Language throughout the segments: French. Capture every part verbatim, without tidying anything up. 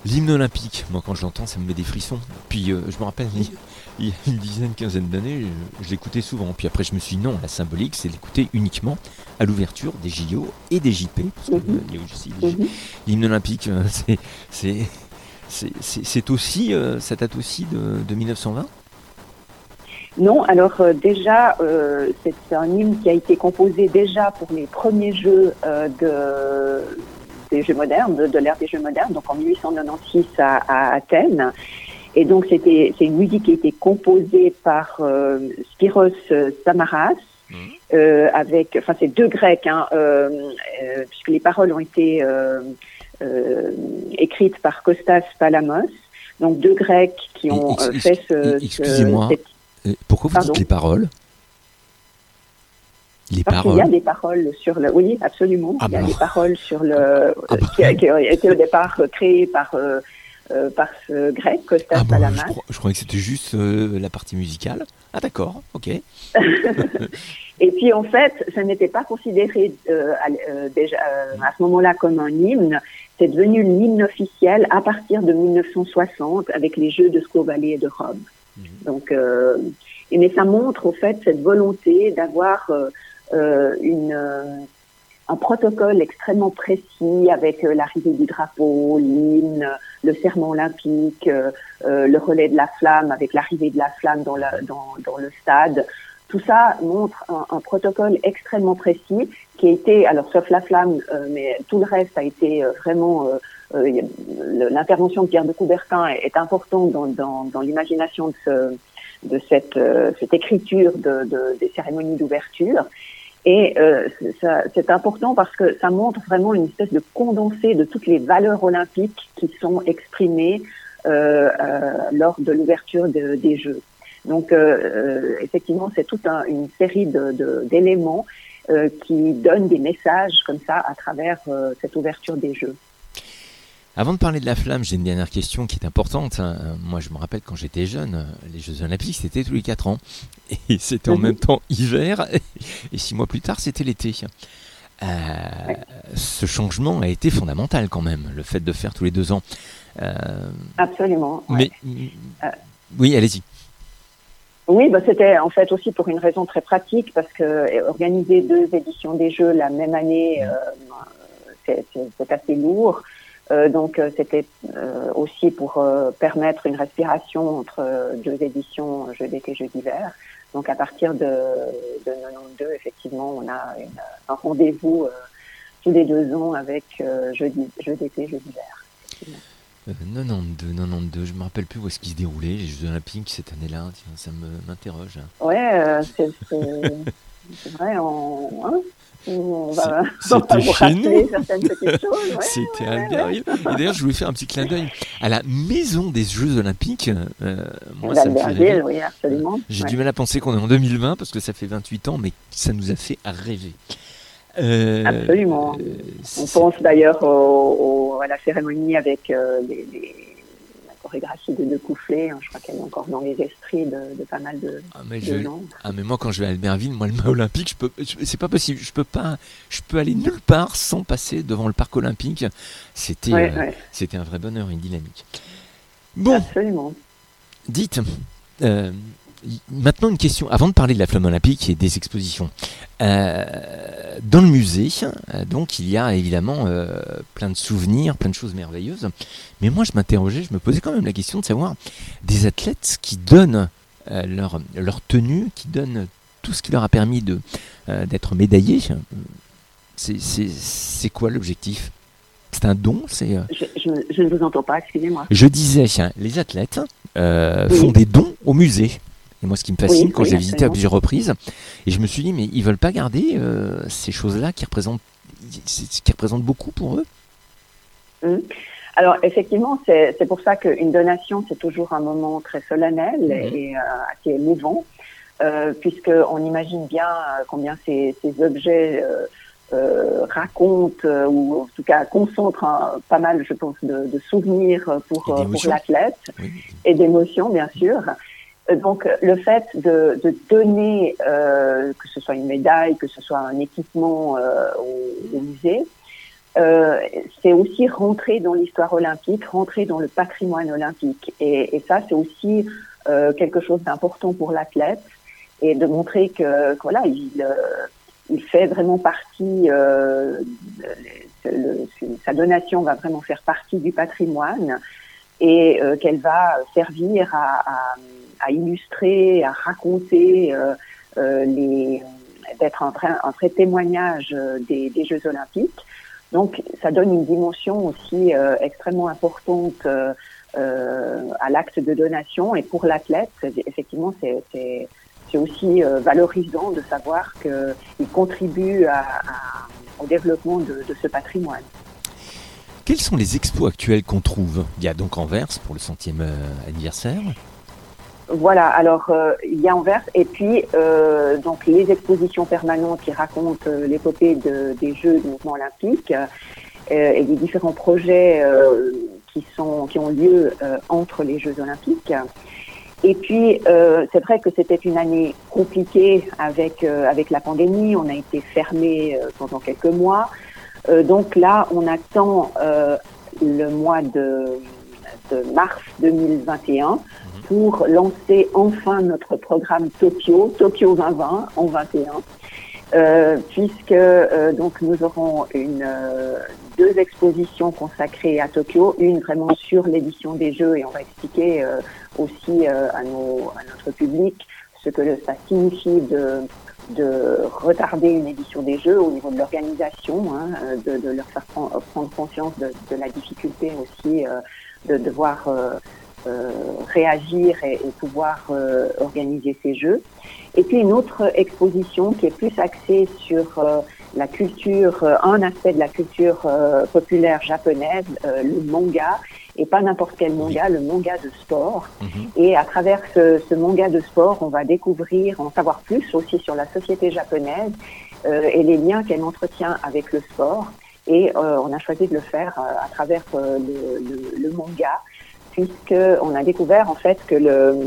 L'hymne olympique, moi quand je l'entends, ça me met des frissons. Puis euh, je me rappelle, il, il y a une dizaine, quinzaine d'années, je, je l'écoutais souvent. Puis après, je me suis dit non, la symbolique, c'est l'écouter uniquement à l'ouverture des J O et des J P. Parce qu'il Mhm, y a aussi des J- mhm. l'hymne olympique, euh, c'est, c'est, c'est, c'est, c'est aussi, euh, ça date aussi de, de mille neuf cent vingt. Non, alors euh, déjà, euh, c'est un hymne qui a été composé déjà pour les premiers Jeux euh, de, des Jeux modernes, de, de l'ère des Jeux modernes, donc en mille huit cent quatre-vingt-seize à, à Athènes. Et donc c'était c'est une musique qui a été composée par euh, Spyros Samaras, Mhm. euh, avec, enfin c'est deux Grecs, hein, euh, euh, puisque les paroles ont été euh, euh, écrites par Kostas Palamos, donc deux Grecs qui Et, ont ex- euh, ex- fait ce, ce excusez-moi, cette, euh, pourquoi vous dites pardon. les paroles? Les Parce qu'il y a paroles? des paroles sur le, oui, absolument, Ah il y ben a des alors, paroles sur ah, le, ah ben, qui a, qui a été au départ créées par euh, euh, par ce grec Kostas ah ben, je, Palamas. crois, je croyais que c'était juste euh, la partie musicale. Ah d'accord, ok. Et puis en fait, ça n'était pas considéré euh, à, euh, déjà euh, à ce moment-là comme un hymne. C'est devenu l'hymne officiel à partir de mille neuf cent soixante avec les Jeux de Squaw Valley et de Rome. Mhm. Donc, euh, et mais ça montre au fait cette volonté d'avoir euh, euh, une euh, un protocole extrêmement précis avec euh, l'arrivée du drapeau, l'hymne, le serment olympique, euh, euh, le relais de la flamme avec l'arrivée de la flamme dans, la, dans, dans le stade. Tout ça montre un, un protocole extrêmement précis qui a été, alors sauf la flamme, euh, mais tout le reste a été euh, vraiment... Euh, euh, l'intervention de Pierre de Coubertin est, est importante dans, dans, dans l'imagination de, ce, de cette, euh, cette écriture de, de, des cérémonies d'ouverture. Et euh, ça, c'est important parce que ça montre vraiment une espèce de condensé de toutes les valeurs olympiques qui sont exprimées euh, euh, lors de l'ouverture de, des Jeux. Donc, euh, effectivement, c'est toute un, une série de, de, d'éléments euh, qui donnent des messages comme ça à travers euh, cette ouverture des Jeux. Avant de parler de la flamme, j'ai une dernière question qui est importante. Moi, je me rappelle quand j'étais jeune, les Jeux Olympiques, c'était tous les quatre ans. Et c'était en même temps hiver. Et six mois plus tard, c'était l'été. Euh, Ouais. Ce changement a été fondamental quand même, le fait de faire tous les deux ans. Euh, Absolument. Ouais. mais, Euh, oui, allez-y. Oui, bah c'était en fait aussi pour une raison très pratique parce que organiser deux éditions des Jeux la même année, euh, c'est, c'est, c'est assez lourd. Euh, donc euh, c'était euh, aussi pour euh, permettre une respiration entre euh, deux éditions, Jeux d'été, Jeux d'hiver. Donc à partir de, de quatre-vingt-douze, effectivement, on a une, un rendez-vous euh, tous les deux ans avec euh, Jeux, Jeux d'été, Jeux d'hiver. Euh, quatre-vingt-douze, quatre-vingt-douze, je me rappelle plus où est-ce qu'ils se déroulaient les Jeux Olympiques cette année-là. Tiens, ça me, m'interroge. Ouais, euh, c'est, c'est, c'est vrai, on, hein, on va, C'est, on va c'était vous chez rappeler nous. certaines petites choses. Ouais, C'était à ouais, ouais, Albertville. Et d'ailleurs, je voulais faire un petit clin d'œil à la maison des Jeux Olympiques. Euh, moi, ouais. ça me fait rêver. D'Albertville, oui, Euh, absolument. j'ai Ouais. du mal à penser qu'on est en deux mille vingt parce que ça fait vingt-huit ans, mais ça nous a fait rêver. Euh, Absolument. On c'est, pense d'ailleurs au, au, à la cérémonie avec euh, les, les, la chorégraphie de deux couplets. Hein, je crois qu'elle est encore dans les esprits de, de pas mal de, ah, mais je, de gens. ah, mais moi, quand je vais à Albertville, moi, le mât olympique, je peux, je- c'est pas possible. Je peux pas, je peux aller nulle part sans passer devant le parc olympique. C'était, Ouais, euh, ouais, c'était un vrai bonheur, une dynamique. Bon, absolument. dites, euh, y- maintenant une question, avant de parler de la flamme olympique et des expositions. Euh, dans le musée, euh, donc il y a évidemment euh, plein de souvenirs, plein de choses merveilleuses. Mais moi je m'interrogeais, je me posais quand même la question de savoir des athlètes qui donnent euh, leur, leur tenue, qui donnent tout ce qui leur a permis de, euh, d'être médaillés. C'est, c'est, c'est quoi l'objectif? C'est un don, c'est... euh, Je, je, je ne vous entends pas, excusez-moi. Je disais, les athlètes euh, Oui. font des dons au musée. Et moi, ce qui me fascine, Oui, quand oui, j'ai visité à absolument. plusieurs reprises, et je me suis dit, mais ils veulent pas garder euh, ces choses-là qui représentent, qui représentent beaucoup pour eux. Hum. Alors effectivement, c'est, c'est pour ça qu'une donation, c'est toujours un moment très solennel Mhm. et euh, assez émouvant, euh, puisqu'on imagine bien euh, combien ces, ces objets euh, euh, racontent, euh, ou en tout cas concentrent un- pas mal, je pense, de, de souvenirs pour, Et euh, pour d'émotions. l'athlète Oui. et d'émotions, bien sûr. Euh, Donc le fait de, de donner, euh, que ce soit une médaille, que ce soit un équipement euh, au, au musée, euh, c'est aussi rentrer dans l'histoire olympique, rentrer dans le patrimoine olympique. Et, et ça, c'est aussi euh, quelque chose d'important pour l'athlète, et de montrer que, que voilà, il, euh, il fait vraiment partie, euh, le, le, sa donation va vraiment faire partie du patrimoine, et euh, qu'elle va servir à, à, à illustrer, à raconter, euh, euh, les, d'être un vrai, un vrai témoignage des, des Jeux Olympiques. Donc, ça donne une dimension aussi euh, extrêmement importante euh, euh, à l'acte de donation, et pour l'athlète, effectivement, c'est, c'est, c'est aussi euh, valorisant de savoir qu'il contribue à, à, au développement de, de ce patrimoine. Quelles sont les expos actuelles qu'on trouve ? Il y a donc Anvers pour le centième euh, anniversaire. Voilà, alors euh, il y a Anvers, et puis euh, donc les expositions permanentes qui racontent euh, l'épopée de, des Jeux du mouvement olympique, euh, et les différents projets euh, qui sont qui ont lieu euh, entre les Jeux olympiques. Et puis euh, c'est vrai que c'était une année compliquée avec euh, avec la pandémie. On a été fermé euh, pendant quelques mois. Euh, donc là, on attend euh, le mois de, de mars deux mille vingt et un pour lancer enfin notre programme Tokyo, Tokyo vingt vingt en vingt et un, euh, puisque euh, donc nous aurons une euh, deux expositions consacrées à Tokyo, une vraiment sur l'édition des Jeux, et on va expliquer euh, aussi euh, à, nos, à notre public ce que le, ça signifie de de retarder une édition des Jeux au niveau de l'organisation, hein, de, de leur faire prendre, prendre conscience de, de la difficulté aussi euh, de devoir euh, euh, réagir et, et pouvoir euh, organiser ces Jeux. Et puis une autre exposition qui est plus axée sur euh, la culture, euh, un aspect de la culture euh, populaire japonaise, euh, le manga, et pas n'importe quel manga, le manga de sport. Mmh. Et à travers ce, ce manga de sport, on va découvrir, en savoir plus aussi sur la société japonaise euh, et les liens qu'elle entretient avec le sport. Et euh, on a choisi de le faire euh, à travers euh, le, le, le manga, puisqu'on a découvert en fait que le,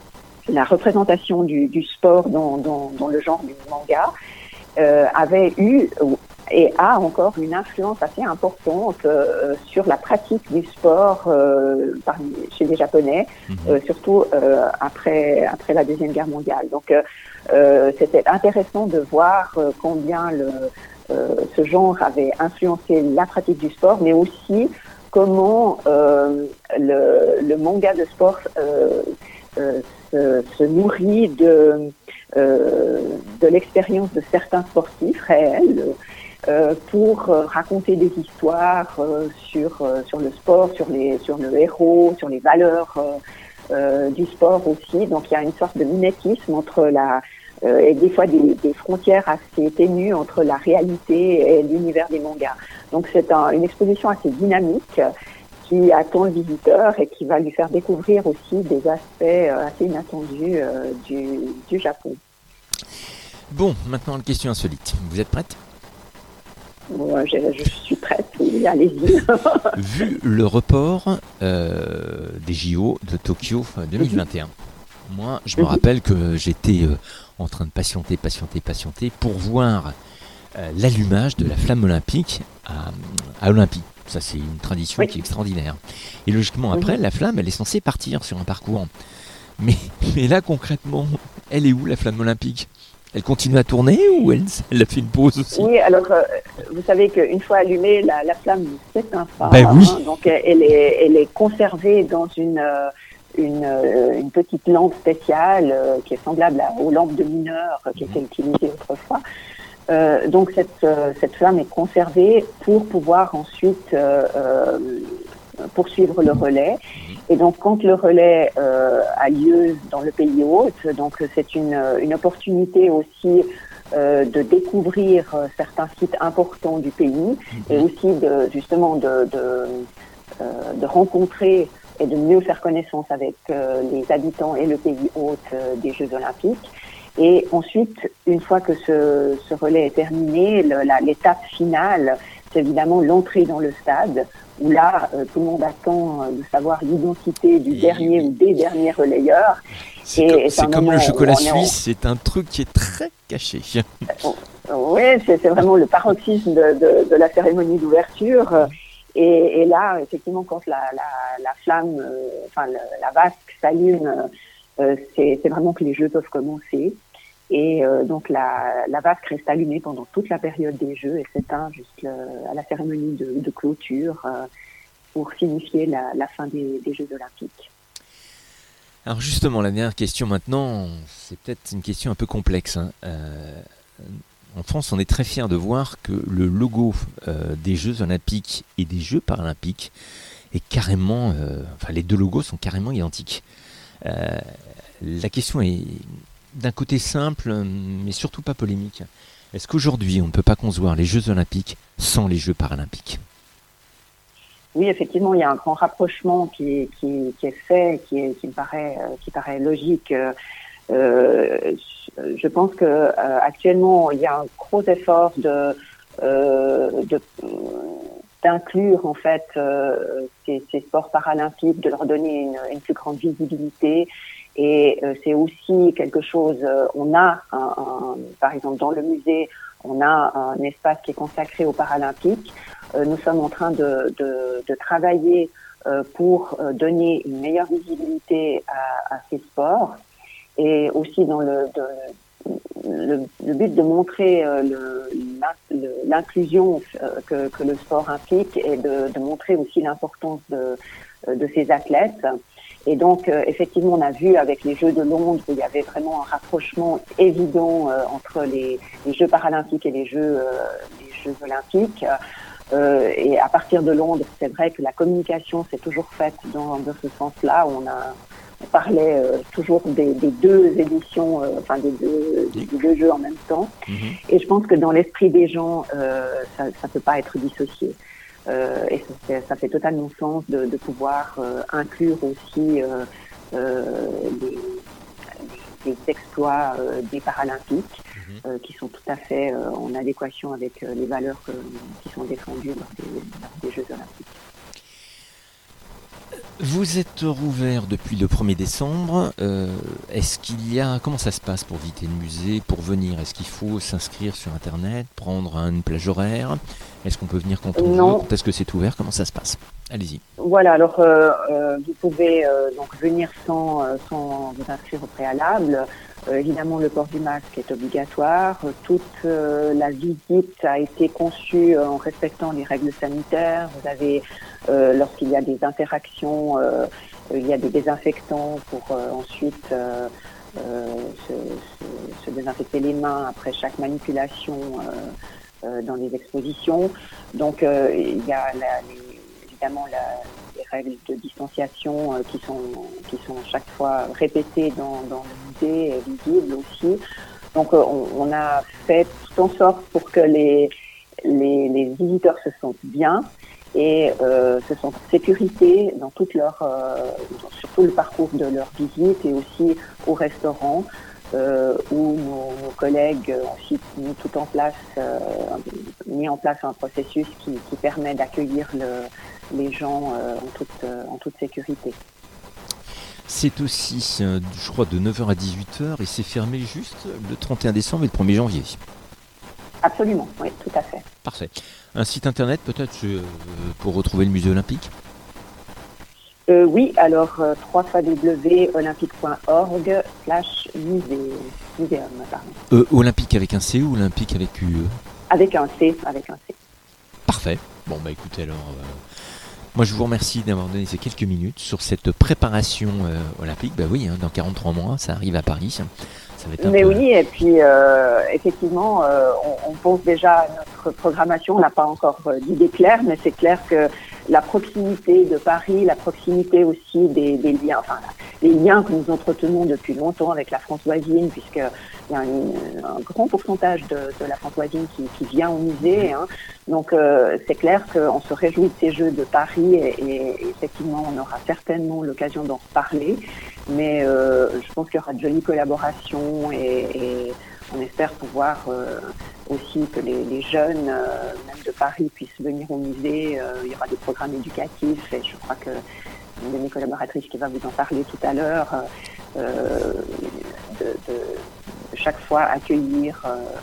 la représentation du, du sport dans, dans, dans le genre du manga euh, avait eu et a encore une influence assez importante euh, sur la pratique du sport euh, par, chez les Japonais, mmh. euh, surtout euh, après après la Deuxième Guerre mondiale. Donc euh, c'était intéressant de voir euh, combien le, euh, ce genre avait influencé la pratique du sport, mais aussi comment euh, le, le manga de sport euh, euh, se, se nourrit de euh, de l'expérience de certains sportifs réels. Euh, pour euh, raconter des histoires euh, sur euh, sur le sport, sur les sur le héros, sur les valeurs euh, euh, du sport aussi. Donc il y a une sorte de mimétisme entre la euh, et des fois des, des frontières assez ténues entre la réalité et l'univers des mangas. Donc c'est un, une exposition assez dynamique qui attend le visiteur et qui va lui faire découvrir aussi des aspects euh, assez inattendus euh, du du Japon. Bon, maintenant une question insolite. Vous êtes prête ? Moi, je, je suis prête, oui, allez-y. Vu le report euh, des J O de Tokyo deux mille vingt et un, mm-hmm. moi, je me mm-hmm. rappelle que j'étais euh, en train de patienter, patienter, patienter pour voir euh, l'allumage de la flamme olympique à, à Olympie. Ça, c'est une tradition oui. qui est extraordinaire. Et logiquement, après, mm-hmm. la flamme, elle est censée partir sur un parcours. Mais, mais là, concrètement, elle est où, la flamme olympique ? Elle continue à tourner ou elle, elle a fait une pause aussi ? Oui, alors euh, vous savez qu'une fois allumée, la, la flamme s'éteint pas. Ben oui. Hein, donc elle est, elle est conservée dans une, une, une petite lampe spéciale euh, qui est semblable à, aux lampes de mineurs euh, qui étaient utilisées autrefois. Euh, donc cette, euh, cette flamme est conservée pour pouvoir ensuite euh, euh, poursuivre le relais. Et donc, quand le relais euh, a lieu dans le pays hôte, donc c'est une, une opportunité aussi euh, de découvrir euh, certains sites importants du pays mmh. et aussi de justement de, de, euh, de rencontrer et de mieux faire connaissance avec euh, les habitants et le pays hôte euh, des Jeux Olympiques. Et ensuite, une fois que ce, ce relais est terminé, le, la, l'étape finale, c'est évidemment l'entrée dans le stade, où là, euh, tout le monde attend euh, de savoir l'identité du et dernier oui. ou des derniers relayeurs. C'est, et, comme, c'est, c'est comme le chocolat suisse, en... c'est un truc qui est très caché. Oui, c'est, c'est vraiment le paroxysme de, de, de la cérémonie d'ouverture. Et, et là, effectivement, quand la, la, la flamme, euh, enfin le, la vasque s'allume, euh, c'est, c'est vraiment que les jeux peuvent commencer. Et euh, donc la, la vasque reste allumée pendant toute la période des jeux et s'éteint jusqu'à la cérémonie de, de clôture euh, pour signifier la, la fin des, des Jeux olympiques. Alors justement, la dernière question maintenant, c'est peut-être une question un peu complexe. Hein. Euh, en France, on est très fiers de voir que le logo euh, des Jeux olympiques et des Jeux paralympiques est carrément... Euh, enfin, les deux logos sont carrément identiques. Euh, la question est d'un côté simple, mais surtout pas polémique. Est-ce qu'aujourd'hui, on ne peut pas concevoir les Jeux olympiques sans les Jeux paralympiques ? Oui, effectivement, il y a un grand rapprochement qui, qui, qui est fait, qui, est, qui me paraît, qui paraît logique. Euh, je pense que euh, actuellement, il y a un gros effort de, euh, de d'inclure en fait euh, ces, ces sports paralympiques, de leur donner une, une plus grande visibilité. Et euh, c'est aussi quelque chose. Euh, on a, un, un, par exemple, dans le musée, on a un espace qui est consacré aux Paralympiques. Euh, nous sommes en train de, de, de travailler euh, pour euh, donner une meilleure visibilité à, à ces sports, et aussi dans le, de, le, le but de montrer euh, le, l'inclusion euh, que, que le sport implique, et de, de montrer aussi l'importance de, de ces athlètes. Et donc, euh, effectivement, on a vu avec les Jeux de Londres où il y avait vraiment un rapprochement évident euh, entre les, les Jeux paralympiques et les Jeux, euh, les Jeux olympiques. Euh, et à partir de Londres, c'est vrai que la communication s'est toujours faite dans, dans ce sens-là. On a, on parlait euh, toujours des, des deux éditions, euh, enfin des deux, des deux jeux en même temps. Mm-hmm. Et je pense que dans l'esprit des gens, euh, ça ne peut pas être dissocié. Euh, et ça, ça fait totalement sens de, de pouvoir euh, inclure aussi euh, euh, les, les exploits euh, des Paralympiques, mmh. euh, qui sont tout à fait euh, en adéquation avec euh, les valeurs que, qui sont défendues lors des, lors des Jeux olympiques. Vous êtes rouvert depuis le premier décembre. Euh, est-ce qu'il y a, comment ça se passe pour visiter le musée, pour venir ? Est-ce qu'il faut s'inscrire sur Internet, prendre une plage horaire ? Est-ce qu'on peut venir quand on non. veut ? Quand est-ce que c'est ouvert ? Comment ça se passe ? Allez-y. Voilà, alors euh, euh, vous pouvez euh, donc venir sans, euh, sans vous inscrire au préalable. Euh, évidemment, le port du masque est obligatoire. Toute euh, la visite a été conçue euh, en respectant les règles sanitaires. Vous avez, euh, lorsqu'il y a des interactions, euh, il y a des désinfectants pour euh, ensuite euh, euh, se, se, se désinfecter les mains après chaque manipulation euh, euh, dans les expositions. Donc, euh, il y a la, les, évidemment la, les règles de distanciation euh, qui sont qui sont chaque fois répétées dans, dans le musée et visibles aussi. Donc euh, on, on a fait tout en sorte pour que les les, les visiteurs se sentent bien et euh, se sentent en sécurité dans toute leur euh, sur tout le parcours de leur visite, et aussi au restaurant. Euh, où nos, nos collègues ont aussi mis tout en place, euh, mis en place un processus qui, qui permet d'accueillir le, les gens euh, en, toute, euh, en toute sécurité. C'est aussi, euh, je crois, de neuf heures à dix-huit heures, et c'est fermé juste le trente et un décembre et le premier janvier. Absolument, oui, tout à fait. Parfait. Un site internet peut-être euh, pour retrouver le musée olympique ? Euh, oui, alors euh, w w w point olympique point org slash musée, muséum, pardon. Euh, olympique avec un C ou olympique avec U E ? Avec un C, avec un C. Parfait. Bon, bah écoutez, alors, euh, moi je vous remercie d'avoir donné ces quelques minutes sur cette préparation euh, olympique. Bah oui, hein, dans quarante-trois mois, ça arrive à Paris. Ça va être un Mais peu... oui, et puis euh, effectivement, euh, on, on pense déjà à notre programmation. On n'a pas encore euh, d'idée claire, mais c'est clair que la proximité de Paris, la proximité aussi des, des liens, enfin les liens que nous entretenons depuis longtemps avec la France voisine, puisque il y a un, un grand pourcentage de, de la France voisine qui, qui vient au musée. Hein. Donc euh, c'est clair qu'on se réjouit de ces Jeux de Paris, et, et effectivement on aura certainement l'occasion d'en reparler. Mais euh, je pense qu'il y aura de jolies collaborations, et, et on espère pouvoir euh, aussi que les, les jeunes, euh, même de Paris, puissent venir au musée. Euh, il y aura des programmes éducatifs, et je crois que une de mes collaboratrices qui va vous en parler tout à l'heure, euh, de, de, de chaque fois accueillir euh,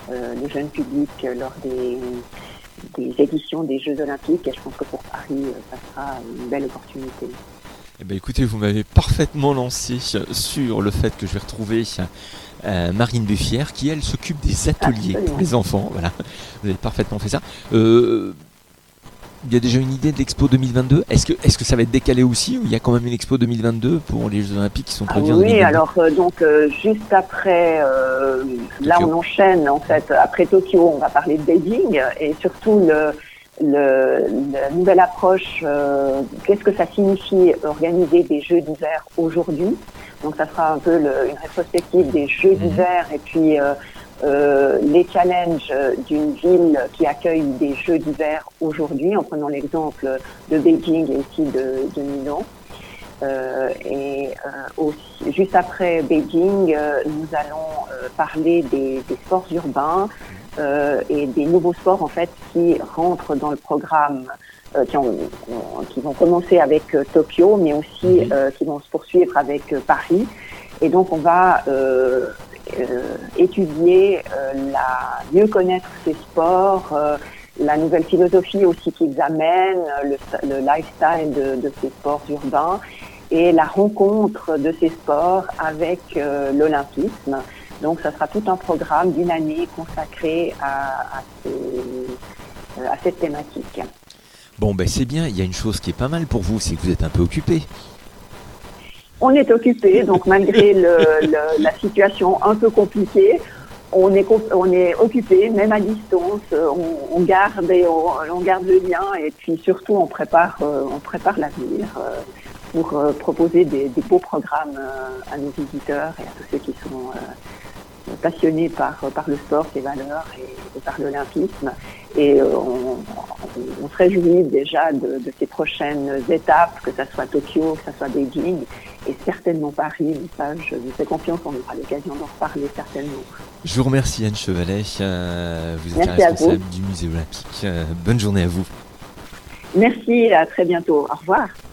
euh, le jeune public lors des, des éditions des Jeux Olympiques. Et je pense que pour Paris, ça sera une belle opportunité. Eh ben, écoutez, vous m'avez parfaitement lancé sur le fait que je vais retrouver euh, Marine Buffière, qui elle s'occupe des ateliers Absolument. pour les enfants. Voilà, vous avez parfaitement fait ça. Euh, il y a déjà une idée de l'Expo deux mille vingt-deux. Est-ce que, est-ce que ça va être décalé aussi, ou il y a quand même une Expo deux mille vingt-deux pour les Jeux Olympiques qui sont Ah prévus en oui, deux mille vingt-deux? alors euh, donc euh, juste après, euh, là on enchaîne en fait, après Tokyo, on va parler de Beijing et surtout le, le, la nouvelle approche, euh, qu'est-ce que ça signifie organiser des Jeux d'hiver aujourd'hui. Donc ça sera un peu le, une rétrospective des Jeux d'hiver et puis euh, euh, les challenges d'une ville qui accueille des Jeux d'hiver aujourd'hui, en prenant l'exemple de Beijing et aussi de, de Milan. Euh, et euh, aussi, juste après Beijing, euh, nous allons euh, parler des, des sports urbains euh, et des nouveaux sports en fait qui rentrent dans le programme, euh, qui, ont, qui vont commencer avec euh, Tokyo, mais aussi euh, qui vont se poursuivre avec euh, Paris. Et donc on va euh, euh, étudier, euh, la, mieux connaître ces sports, euh, la nouvelle philosophie aussi qu'ils amènent, le, le lifestyle de, de ces sports urbains et la rencontre de ces sports avec euh, l'olympisme. Donc ça sera tout un programme d'une année consacré à, à, ces, à cette thématique. Bon, ben c'est bien, il y a une chose qui est pas mal pour vous, c'est que vous êtes un peu occupé. On est occupé, donc malgré le, le, la situation un peu compliquée, on est, on est occupé, même à distance, on, on garde et on, on garde le lien et puis surtout on prépare, on prépare l'avenir pour proposer des, des beaux programmes à nos visiteurs et à tous ceux qui sont passionnés par, par le sport, ses valeurs et, et par l'olympisme. Et on, on se réjouit déjà de, de ces prochaines étapes, que ce soit Tokyo, que ce soit Beijing, et certainement Paris. Ça, je vous fais confiance, on aura l'occasion d'en reparler certainement. Je vous remercie Anne Chevalet, euh, vous êtes Merci la responsable vous. du musée olympique. Euh, bonne journée à vous. Merci, à très bientôt. Au revoir.